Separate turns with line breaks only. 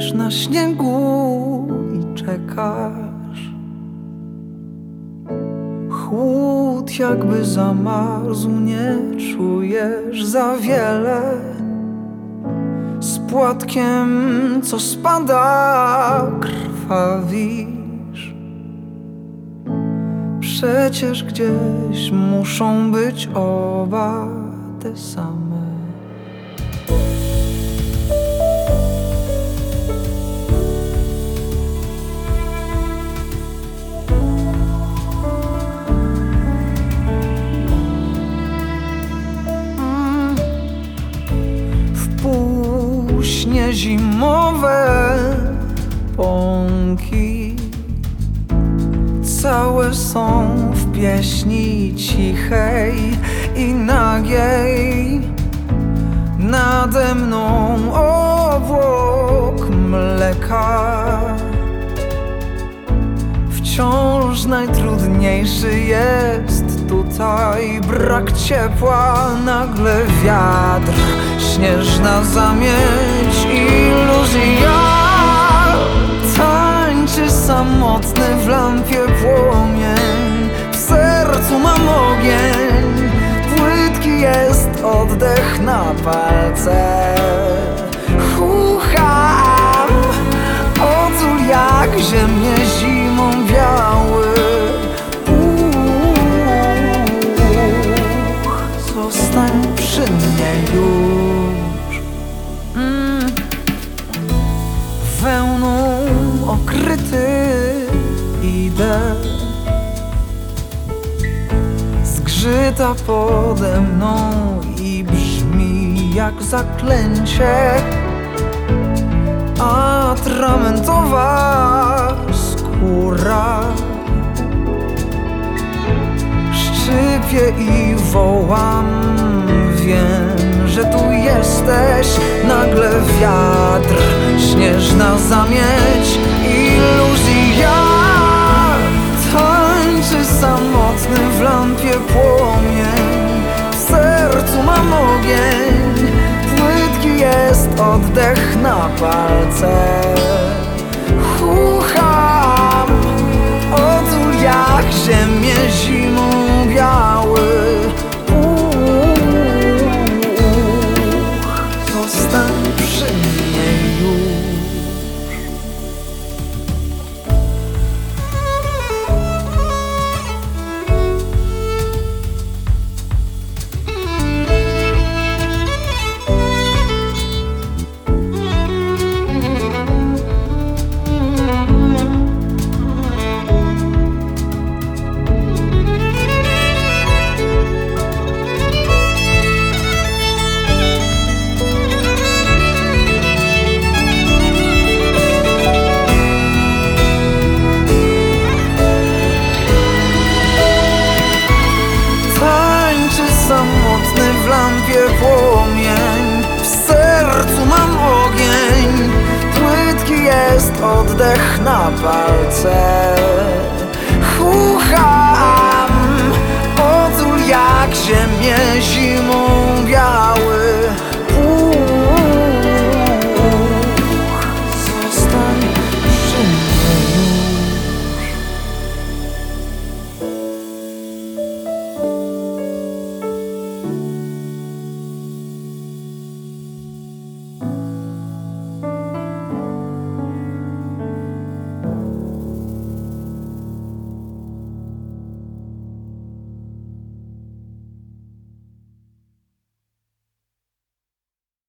leżysz na śniegu i czekasz. Chłód jakby zamarzł, nie czujesz za wiele. Z płatkiem, co spada, krwawisz. Przecież gdzieś muszą być oba te same. Późnie zimowe pąki całe są w pieśni cichej i nagiej. Nade mną obłok mleka. Wciąż najtrudniejszy jest tutaj brak ciepła. Nagle wiatr, śnieżna zamieć iluzja. Tańczy samotny w lampie płomień. W sercu mam ogień, płytki jest oddech na palce. Chucham, otul jak ziemię zimą biały. Zostań przy mnie już. Wełną okryty idę. Zgrzyta pode mną i brzmi jak zaklęcie. Atramentowa skóra. Szczypię i wołam, wiem, że tu jesteś. Nagle wiatr, śnieżna zamieć, iluzja. Tańczy samotny w lampie płomień. W sercu mam ogień, płytki jest oddech na palce. Chucham, otul jak ziemię zimą biały. Zostań przy mnie już. Samotny w lampie płomień. W sercu mam ogień, płytki jest oddech na palce.